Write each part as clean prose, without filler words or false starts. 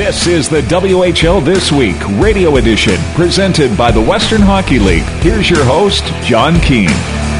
This is the WHL This Week radio edition presented by the Western Hockey League. Here's your host, John Keane.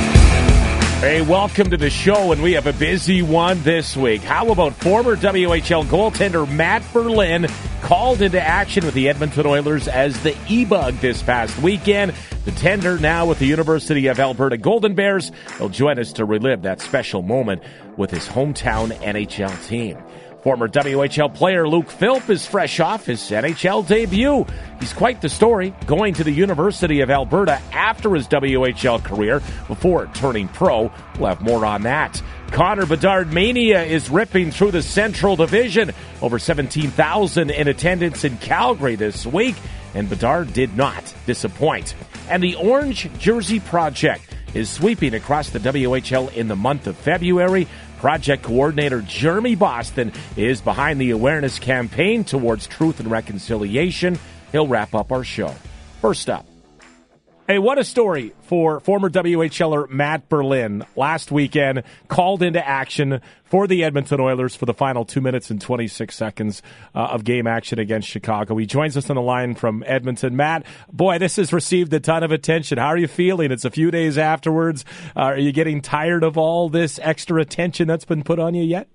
Hey, welcome to the show, and we have a busy one this week. How about former WHL goaltender Matt Berlin called into action with the Edmonton Oilers as the E-Bug this past weekend? The tender now with the University of Alberta Golden Bears. He'll join us to relive that special moment with his hometown NHL team. Former WHL player Luke Philp is fresh off his NHL debut. He's quite the story, going to the University of Alberta after his WHL career before turning pro. We'll have more on that. Connor Bedard mania is ripping through the Central Division. Over 17,000 in attendance in Calgary this week, and Bedard did not disappoint. And the Orange Jersey Project is sweeping across the WHL in the month of February. Project coordinator Jeremy Boston is behind the awareness campaign towards truth and reconciliation. He'll wrap up our show. First up. Hey, what a story for former WHLer Matt Berlin. Last weekend, called into action for the Edmonton Oilers for the final 2 minutes and 26 seconds of game action against Chicago. He joins us on the line from Edmonton. Matt, boy, this has received a ton of attention. How are you feeling? It's a few days afterwards. Are you getting tired of all this extra attention that's been put on you yet?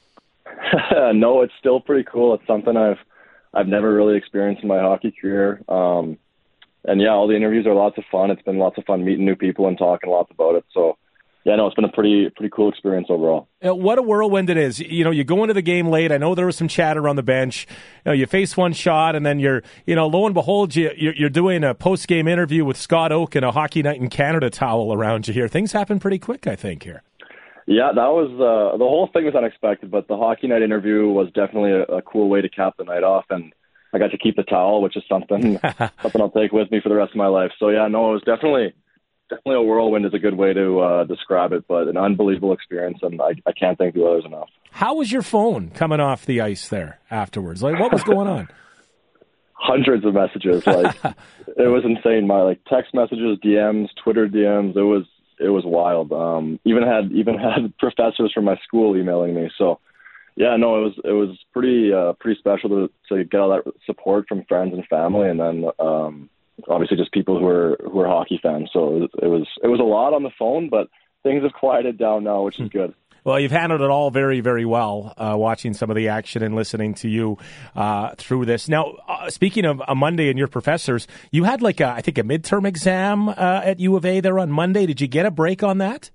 No, it's still pretty cool. It's something I've never really experienced in my hockey career. And yeah, all the interviews are lots of fun. It's been lots of fun meeting new people and talking lots about it. So, yeah, no, it's been a pretty cool experience overall. What a whirlwind it is. You know, you go into the game late. I know there was some chatter on the bench. You know, you face one shot, and then lo and behold, you're doing a post-game interview with Scott Oake and a Hockey Night in Canada towel around you here. Things happen pretty quick, I think, here. Yeah, that was the whole thing was unexpected, but the Hockey Night interview was definitely a cool way to cap the night off, and I got to keep the towel, which is something I'll take with me for the rest of my life. So yeah, no, it was definitely a whirlwind is a good way to describe it, but an unbelievable experience, and I can't thank the Oilers enough. How was your phone coming off the ice there afterwards? Like, what was going on? Hundreds of messages. Like, it was insane. My text messages, DMs, Twitter DMs. It was wild. Even had professors from my school emailing me. So. Yeah, no, it was pretty special to get all that support from friends and family, and then obviously just people who are hockey fans. So it was a lot on the phone, but things have quieted down now, which is good. Well, you've handled it all very, very well, watching some of the action and listening to you through this. Now, speaking of a Monday and your professors, you had I think a midterm exam at U of A there on Monday. Did you get a break on that?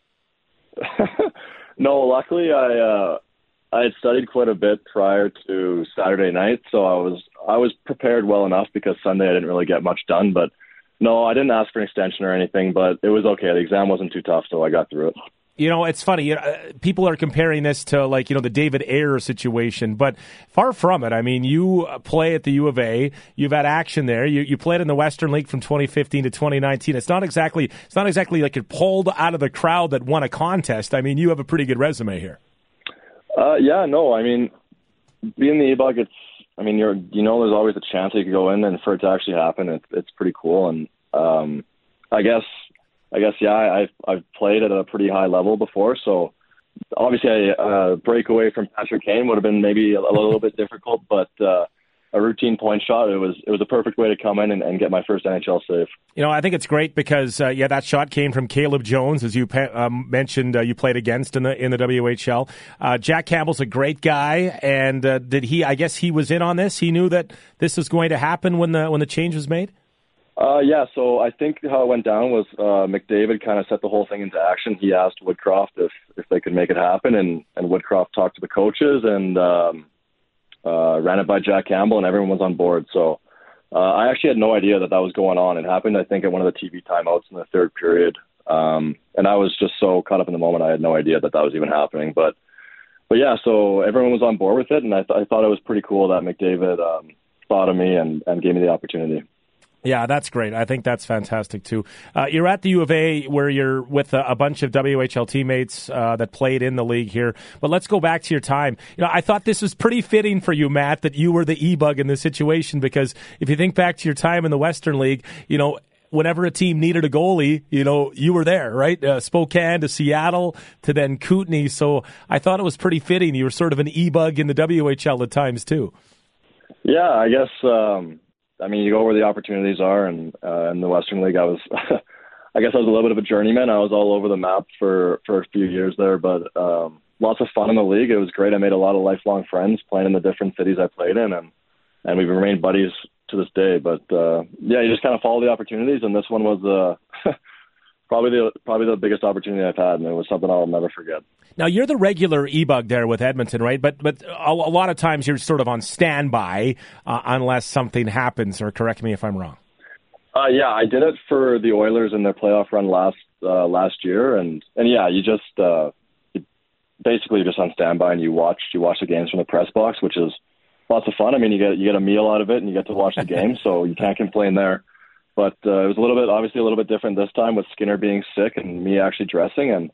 No, luckily I had studied quite a bit prior to Saturday night, so I was prepared well enough because Sunday I didn't really get much done. But no, I didn't ask for an extension or anything, but it was okay. The exam wasn't too tough, so I got through it. You know, it's funny. People are comparing this to the David Ayer situation, but far from it. I mean, you play at the U of A. You've had action there. You played in the Western League from 2015 to 2019. It's not exactly like you're pulled out of the crowd that won a contest. I mean, you have a pretty good resume here. Yeah, no, I mean, being the E-Bug, there's always a chance you could go in, and for it to actually happen, it's pretty cool. And I guess, yeah, I've played at a pretty high level before, so obviously a breakaway from Patrick Kane would have been maybe a little bit difficult, but a routine point shot, it was a perfect way to come in and get my first NHL save. You know, I think it's great because that shot came from Caleb Jones, as you mentioned. You played against in the WHL. Jack Campbell's a great guy, and did he? I guess he was in on this. He knew that this was going to happen when the change was made. Yeah, so I think how it went down was McDavid kind of set the whole thing into action. He asked Woodcroft if they could make it happen, and Woodcroft talked to the coaches and ran it by Jack Campbell, and everyone was on board. So I actually had no idea that was going on. It happened, I think, at one of the TV timeouts in the third period. And I was just so caught up in the moment, I had no idea that was even happening. But yeah, so everyone was on board with it, and I thought it was pretty cool that McDavid thought of me and gave me the opportunity. Yeah, that's great. I think that's fantastic, too. You're at the U of A where you're with a bunch of WHL teammates that played in the league here. But let's go back to your time. You know, I thought this was pretty fitting for you, Matt, that you were the E-Bug in this situation, because if you think back to your time in the Western League, whenever a team needed a goalie, you were there, right? Spokane to Seattle to then Kootenay. So I thought it was pretty fitting. You were sort of an E-Bug in the WHL at times, too. Yeah, I guess. You go where the opportunities are, and in the Western League, I was, I guess, I was a little bit of a journeyman. I was all over the map for a few years there, but lots of fun in the league. It was great. I made a lot of lifelong friends playing in the different cities I played in, and we've remained buddies to this day. But you just kind of follow the opportunities, and this one was probably the biggest opportunity I've had, and it was something I'll never forget. Now, you're the regular E-Bug there with Edmonton, right? But a lot of times you're sort of on standby unless something happens, or correct me if I'm wrong. Yeah, I did it for the Oilers in their playoff run last year, and yeah, you just basically you're just on standby and you watch the games from the press box, which is lots of fun. I mean, you get a meal out of it and you get to watch the game, so you can't complain there. But it was obviously a little bit different this time with Skinner being sick and me actually dressing. And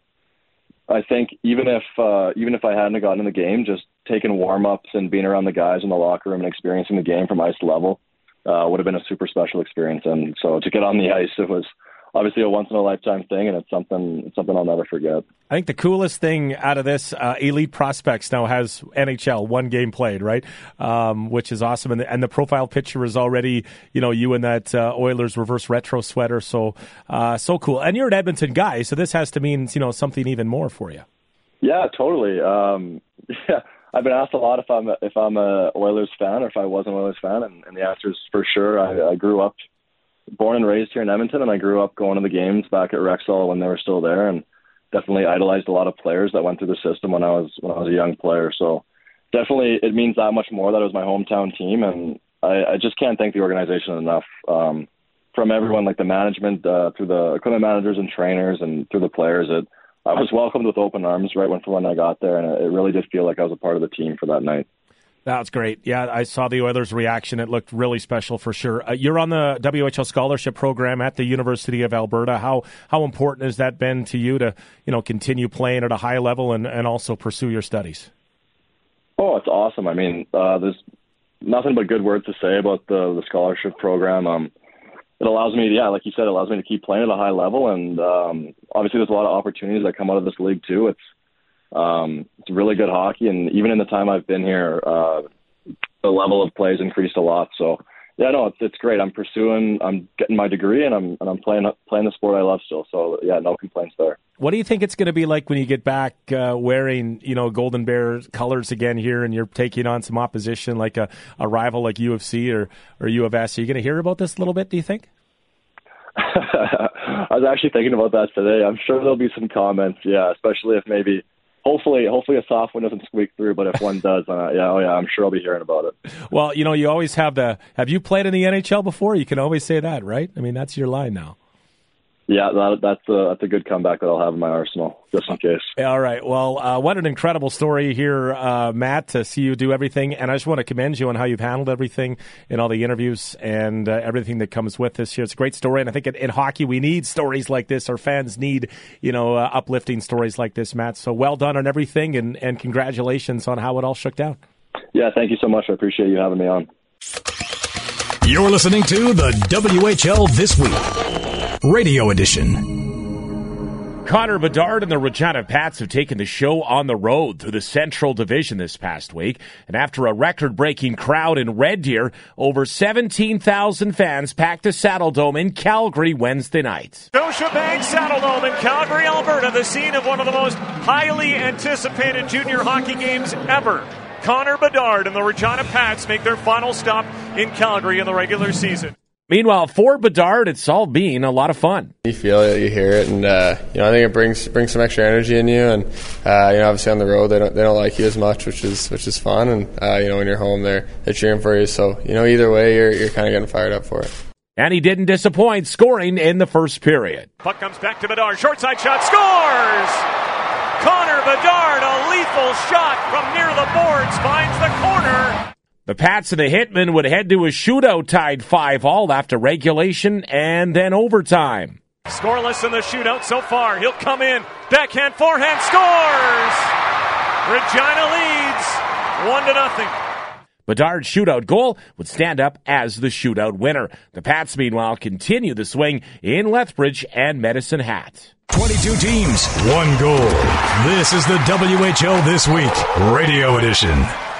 I think even if I hadn't gotten in the game, just taking warm-ups and being around the guys in the locker room and experiencing the game from ice level would have been a super special experience. And so to get on the ice, it was obviously a once-in-a-lifetime thing, and it's something I'll never forget. I think the coolest thing out of this, Elite Prospects now has NHL, one game played, right? Which is awesome. And the profile picture is already, you in that Oilers reverse retro sweater. So cool. And you're an Edmonton guy, so this has to mean, something even more for you. Yeah, totally. Yeah. I've been asked a lot if I'm a Oilers fan or if I was an Oilers fan, and the answer is for sure. I grew up, born and raised here in Edmonton, and I grew up going to the games back at Rexall when they were still there, and definitely idolized a lot of players that went through the system when I was a young player. So definitely it means that much more that it was my hometown team, and I just can't thank the organization enough. From everyone, like the management, through the equipment managers and trainers, and through the players, I was welcomed with open arms right when I got there, and it really did feel like I was a part of the team for that night. That's great. Yeah, I saw the Oilers' reaction. It looked really special for sure. You're on the WHL scholarship program at the University of Alberta. How important has that been to you to continue playing at a high level and also pursue your studies? Oh, it's awesome. I mean, there's nothing but good words to say about the scholarship program. It allows me, like you said, it allows me to keep playing at a high level, and obviously there's a lot of opportunities that come out of this league too. It's really good hockey, and even in the time I've been here, the level of play has increased a lot. So yeah, no, it's great. I'm getting my degree, and I'm playing the sport I love still. So yeah, no complaints there. What do you think it's going to be like when you get back wearing Golden Bear colors again here, and you're taking on some opposition like a rival like UFC or U of S? Are you going to hear about this a little bit, do you think? I was actually thinking about that today. I'm sure there'll be some comments, yeah, especially if maybe hopefully a soft one doesn't squeak through, but if one does, I'm sure I'll be hearing about it. Well, you always have have you played in the NHL before? You can always say that, right? I mean, that's your line now. Yeah, that's a good comeback that I'll have in my arsenal, just in case. All right. Well, what an incredible story here, Matt, to see you do everything. And I just want to commend you on how you've handled everything in all the interviews and everything that comes with this here. It's a great story. And I think in hockey, we need stories like this. Our fans need, uplifting stories like this, Matt. So well done on everything, and congratulations on how it all shook down. Yeah, thank you so much. I appreciate you having me on. You're listening to the WHL This Week Radio Edition. Connor Bedard and the Regina Pats have taken the show on the road through the Central Division this past week. And after a record-breaking crowd in Red Deer, over 17,000 fans packed the Saddledome in Calgary Wednesday night. Scotiabank Saddledome in Calgary, Alberta, the scene of one of the most highly anticipated junior hockey games ever. Connor Bedard and the Regina Pats make their final stop in Calgary in the regular season. Meanwhile, for Bedard, it's all been a lot of fun. You feel it, you hear it, and I think it brings some extra energy in you. And obviously on the road, they don't like you as much, which is fun. And when you're home, they're cheering for you. So either way, you're kind of getting fired up for it. And he didn't disappoint, scoring in the first period. Puck comes back to Bedard, short side shot, scores! Connor Bedard, a lethal shot from near the boards, finds the corner. The Pats and the Hitmen would head to a shootout tied 5-5 after regulation and then overtime. Scoreless in the shootout so far. He'll come in, backhand, forehand, scores! Regina leads 1-0. Bedard's shootout goal would stand up as the shootout winner. The Pats, meanwhile, continue the swing in Lethbridge and Medicine Hat. 22 teams, one goal. This is the WHL This Week Radio Edition.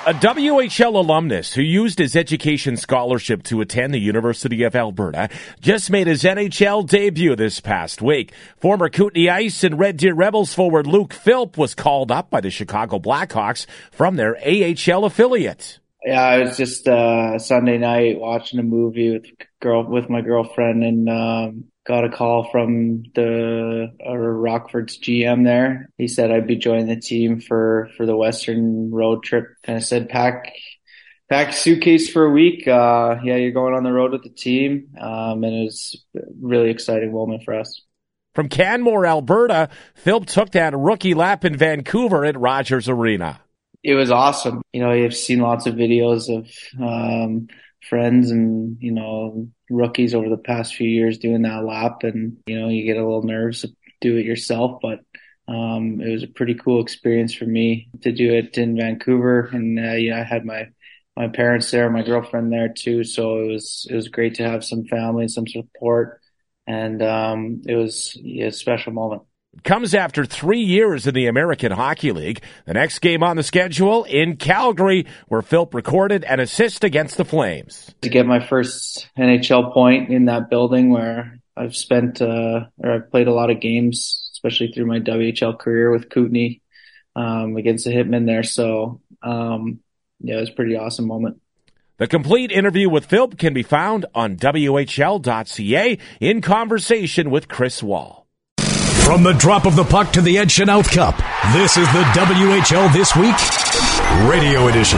A WHL alumnus who used his education scholarship to attend the University of Alberta just made his NHL debut this past week. Former Kootenay Ice and Red Deer Rebels forward Luke Philp was called up by the Chicago Blackhawks from their AHL affiliate. Yeah, I was just Sunday night watching a movie with my girlfriend, and got a call from Rockford's GM there. He said I'd be joining the team for the Western road trip. Kind of said pack a suitcase for a week. You're going on the road with the team, and it was a really exciting moment for us. From Canmore, Alberta, Philp took that rookie lap in Vancouver at Rogers Arena. It was awesome. You've seen lots of videos of friends and, rookies over the past few years doing that lap, and, you get a little nervous to do it yourself, but it was a pretty cool experience for me to do it in Vancouver. And, I had my parents there, my girlfriend there too. So it was great to have some family and some support. And it was a special moment. Comes after 3 years in the American Hockey League. The next game on the schedule in Calgary, where Philp recorded an assist against the Flames. To get my first NHL point in that building where I've I've played a lot of games, especially through my WHL career with Kootenay, against the Hitmen there. So, it was a pretty awesome moment. The complete interview with Philp can be found on WHL.ca in conversation with Chris Wall. From the drop of the puck to the Ed Chenault Cup, this is the WHL This Week Radio Edition.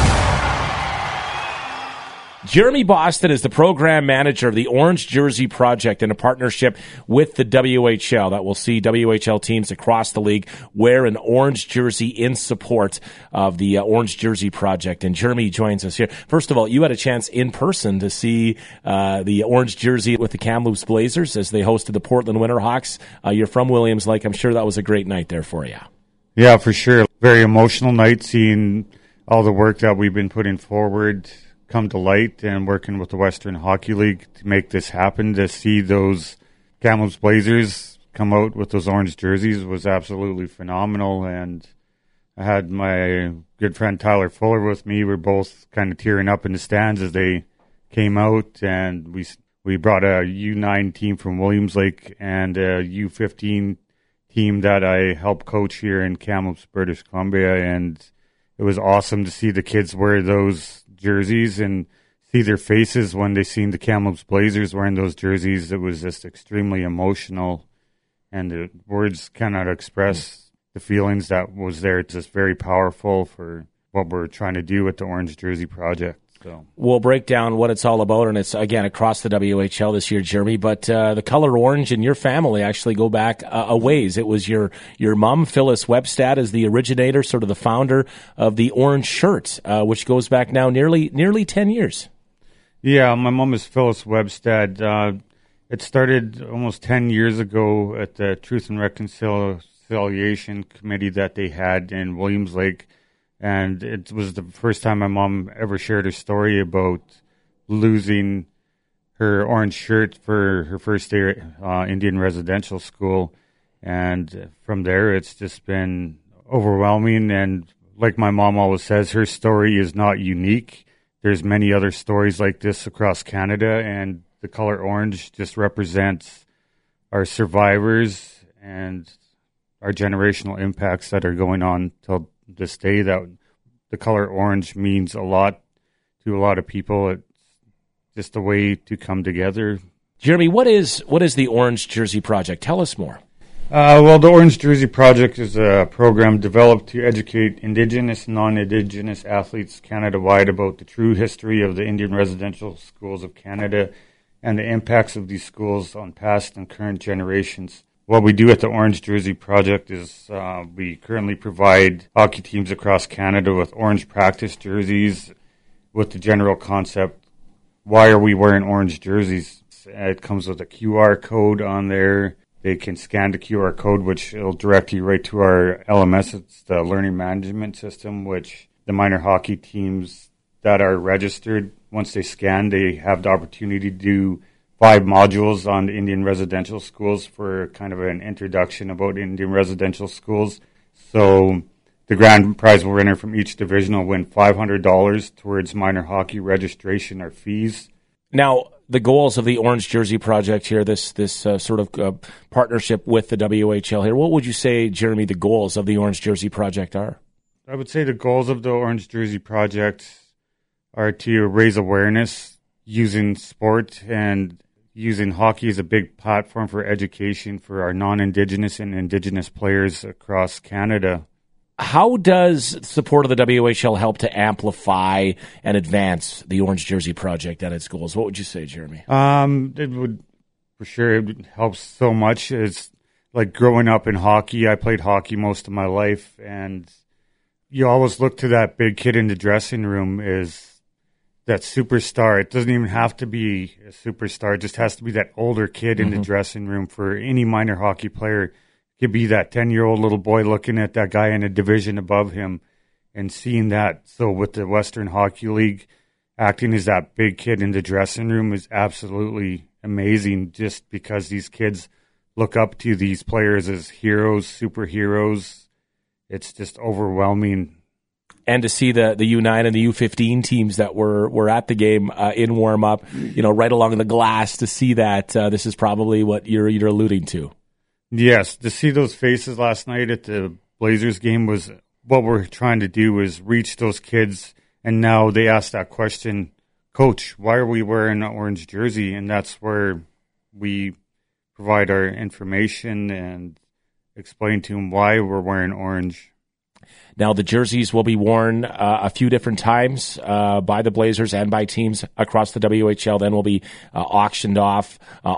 Jeremy Boston is the program manager of the Orange Jersey Project in a partnership with the WHL that will see WHL teams across the league wear an orange jersey in support of the Orange Jersey Project. And Jeremy joins us here. First of all, you had a chance in person to see the orange jersey with the Kamloops Blazers as they hosted the Portland Winterhawks. You're from Williams Lake. I'm sure that was a great night there for you. Yeah, for sure. Very emotional night, seeing all the work that we've been putting forward come to light, and working with the Western Hockey League to make this happen. To see those Kamloops Blazers come out with those orange jerseys was absolutely phenomenal. And I had my good friend Tyler Fuller with me. We're both kind of tearing up in the stands as they came out, and we brought a U9 team from Williams Lake and a U15 team that I help coach here in Kamloops, British Columbia, and it was awesome to see the kids wear those jerseys and see their faces when they seen the Kamloops Blazers wearing those jerseys. It was just extremely emotional, and the words cannot express the feelings that was there. It's just very powerful for what we're trying to do with the Orange Jersey Project. So we'll break down what it's all about, and it's, again, across the WHL this year, Jeremy. But the color orange and your family actually go back a ways. It was your mom, Phyllis Webstad, is the originator, sort of the founder of the orange shirt, which goes back now nearly 10 years. Yeah, my mom is Phyllis Webstad. It started almost 10 years ago at the Truth and Reconciliation Committee that they had in Williams Lake. And it was the first time my mom ever shared her story about losing her orange shirt for her first day at Indian Residential School. And from there, it's just been overwhelming. And like my mom always says, her story is not unique. There's many other stories like this across Canada. And the color orange just represents our survivors and our generational impacts that are going on till this day. That the color orange means a lot to a lot of people. It's just a way to come together. Jeremy, what is the Orange Jersey Project? Tell us more. Well, the Orange Jersey Project is a program developed to educate Indigenous and non-Indigenous athletes Canada-wide about the true history of the Indian residential schools of Canada and the impacts of these schools on past and current generations. What we do at the Orange Jersey Project is we currently provide hockey teams across Canada with orange practice jerseys with the general concept, why are we wearing orange jerseys? It comes with a QR code on there. They can scan the QR code, which will direct you right to our LMS. It's the Learning Management System, which the minor hockey teams that are registered, once they scan, they have the opportunity to do 5 modules on the Indian residential schools for kind of an introduction about Indian residential schools. So the grand prize winner from each division will win $500 towards minor hockey registration or fees. Now, the goals of the Orange Jersey Project here, this sort of partnership with the WHL here, what would you say, Jeremy, the goals of the Orange Jersey Project are? I would say the goals of the Orange Jersey Project are to raise awareness using sport and using hockey as a big platform for education for our non-Indigenous and Indigenous players across Canada. How does support of the WHL help to amplify and advance the Orange Jersey Project and its goals? What would you say, Jeremy? It would, for sure, it helps so much. It's like growing up in hockey. I played hockey most of my life, and you always look to that big kid in the dressing room as that superstar. It doesn't even have to be a superstar. It just has to be that older kid in the dressing room for any minor hockey player. It could be that 10-year-old little boy looking at that guy in a division above him and seeing that. So with the Western Hockey League, acting as that big kid in the dressing room is absolutely amazing, just because these kids look up to these players as heroes, superheroes. It's just overwhelming. And to see the U9 and the U15 teams that were at the game in warm-up, right along the glass, to see that, this is probably what you're alluding to. Yes, to see those faces last night at the Blazers game was what we're trying to do, is reach those kids. And now they ask that question, Coach, why are we wearing an orange jersey? And that's where we provide our information and explain to them why we're wearing orange. Now, the jerseys will be worn a few different times by the Blazers and by teams across the WHL. Then will be auctioned off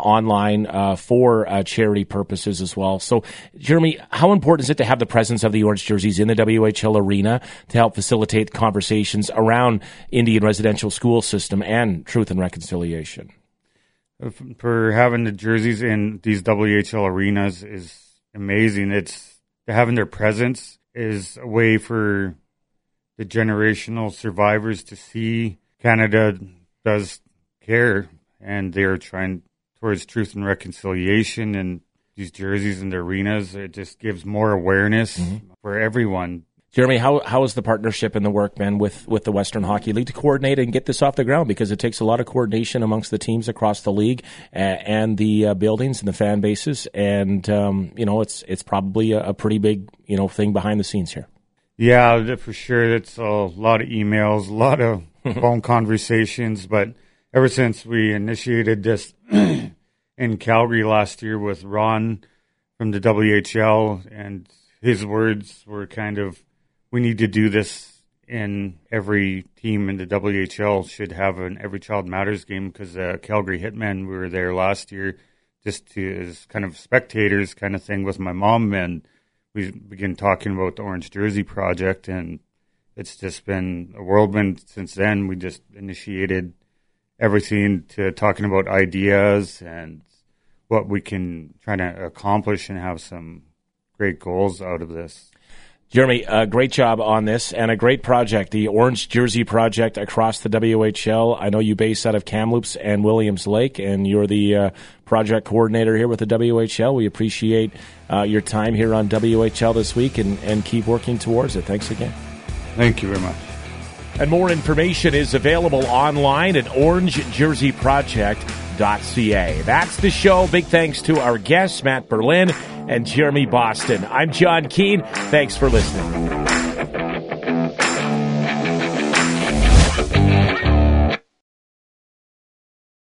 online for charity purposes as well. So, Jeremy, how important is it to have the presence of the orange jerseys in the WHL arena to help facilitate conversations around Indian residential school system and truth and reconciliation? For having the jerseys in these WHL arenas is amazing. It's having their presence is a way for the generational survivors to see Canada does care, and they're trying towards truth and reconciliation, and these jerseys in the arenas, it just gives more awareness for everyone. Jeremy, how is the partnership and the work been with the Western Hockey League to coordinate and get this off the ground? Because it takes a lot of coordination amongst the teams across the league and the buildings and the fan bases. And, it's probably a pretty big, thing behind the scenes here. Yeah, for sure. It's a lot of emails, a lot of phone conversations. But ever since we initiated this in Calgary last year with Ron from the WHL, and his words were kind of, we need to do this in every team in the WHL should have an Every Child Matters game, because Calgary Hitmen, we were there last year just as kind of spectators kind of thing with my mom, and we began talking about the Orange Jersey Project, and it's just been a whirlwind since then. We just initiated everything to talking about ideas and what we can try to accomplish and have some great goals out of this. Jeremy, a great job on this and a great project, the Orange Jersey Project across the WHL. I know you base out of Kamloops and Williams Lake, and you're the project coordinator here with the WHL. We appreciate your time here on WHL this week and keep working towards it. Thanks again. Thank you very much. And more information is available online at orangejerseyproject.ca. That's the show. Big thanks to our guests, Matt Berlin and Jeremy Boston. I'm John Keane. Thanks for listening.